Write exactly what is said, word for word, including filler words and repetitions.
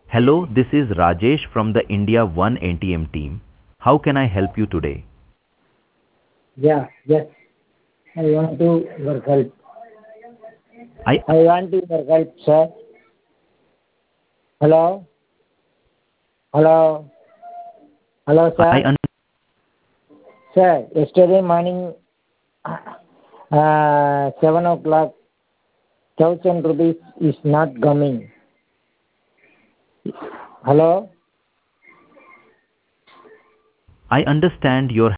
Hello, this is Rajesh from the India One N T M team. How can I help you today? Yeah, yes. I want to your help. I I want to your help, sir. Hello? Hello? Hello, I sir. un- Sir, yesterday morning, uh, seven o'clock, thousand rupees is not coming. Hello? I understand your